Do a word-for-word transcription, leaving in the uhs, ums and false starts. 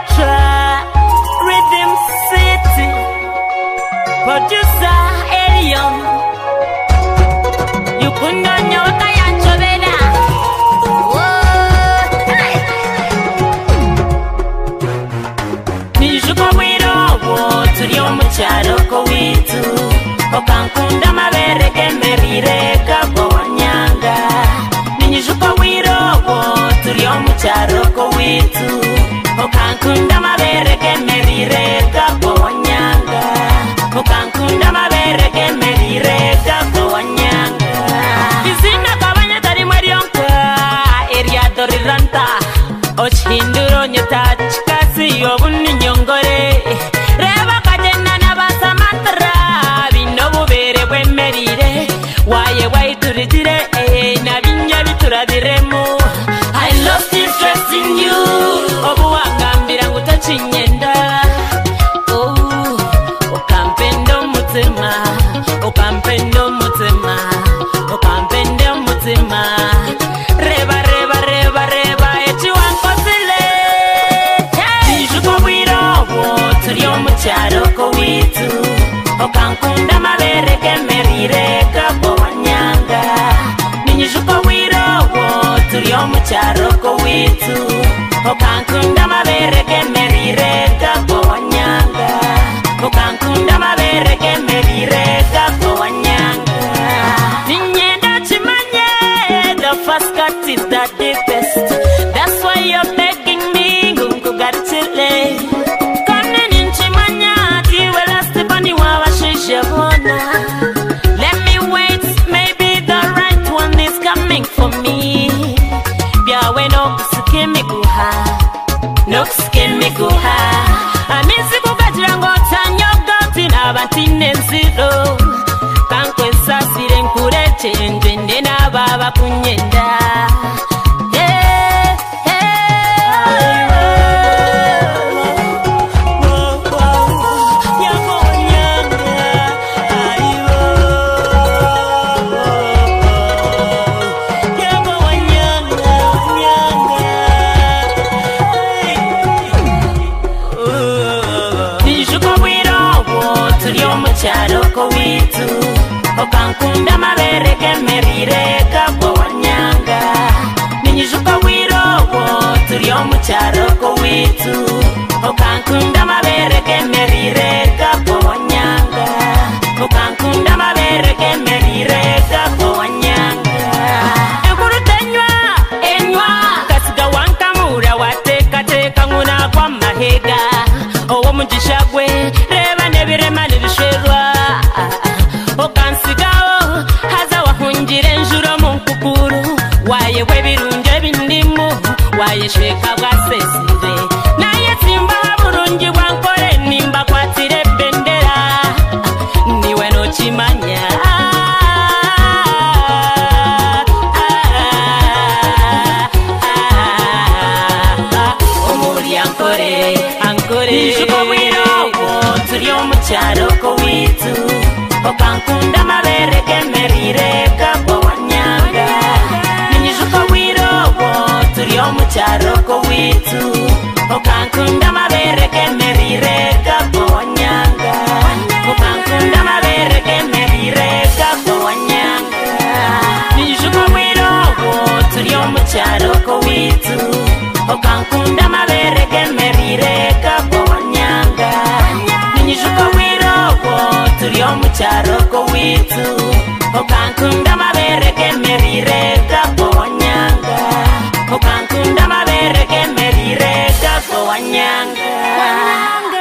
Electra, Rhythm City, producer Elion. You couldn't know what I am Chovena. Nijuko wiro wo turiyo mucharo ko witu okankunda mabere gemerire kabo wanyanga. Nijuko wiro wo turiyo mucharo ko witu okankunda mabere gemerire kabo wanyanga. Okankunda mabere gemerire kabo wanyanga. Izina kabanya tari marionka area doriranta ochinduro nyeta chikasi yobuni nyongore reba kagenda n'abasamantara bino bubere bwemerire waye wayituritire nabinya biturabiremo. I lost interest in you obuwangambira ngutachinyenda oh okampendo mutima okampendo mutima okampendo mutima reba reba reba reba echiwankosile nijuko bwiro wo turiyo mucharo ko witu okankunda mabere gemerire kabo wanyanga. Nijuko bwiro wo turiyo mucharo ko witu okankunda mabere gemerire kabo wanyanga. Okankunda mabere gemerire kabo wanyanga. Ninyenda chimanye the first cut is the deepest. That's why you're begging me ngukugatile. Kone ninchimanya tiwe last bani wawa shishabona. Let me wait, maybe the right one is coming for me. Biawe no kusikimi guha, no kusikimi guha. Amisi kukajirango tanyogo tinabantine nziro. Kankwe sasire nkureche njende na baba kunyenda. Hey, hey. Yako wanyanga, aiwo. Yako wanyanga, wanyanga. Nijuko bwiro wo turiyo mucharo ko witu okankunda mabere gemerire kabo wanyanga. Nijuko bwiro wo turiyo mucharo ko witu okankunda mabere gemerire kabo wanyanga. Okankunda mabere gemerire kabo wanyanga. Enkurutenywa enywa kasiga wankamura wateka teka nguna kwa mahega owo mujishagwe reba nebirema nibishwerwa okansigaho haza wahungire njuro mu nkukuru waye webirunge bindimu waye shweka bwasesire naye simba burungi bwankore nimba kwatire bendera niwe no chimanya omuri ankore ankore nijuko bwiro wo turiyo mucharo ko witu okankunda mabere gemerire kabo wanyanga. Nijuko bwiro wo turiyo mucharo ko witu okankunda mabere gemerire kabo wanyanga. Okankunda mabere gemerire kabo wanyanga. Nijuko bwiro wo turiyo mucharo ko witu okankunda mabere gemerire kabo wanyanga. Nijuko bwiro wo turiyo mucharo ko witu okankunda mabere gemerire kabo wanyanga. Okankunda mabere gemerire kabo wanyanga.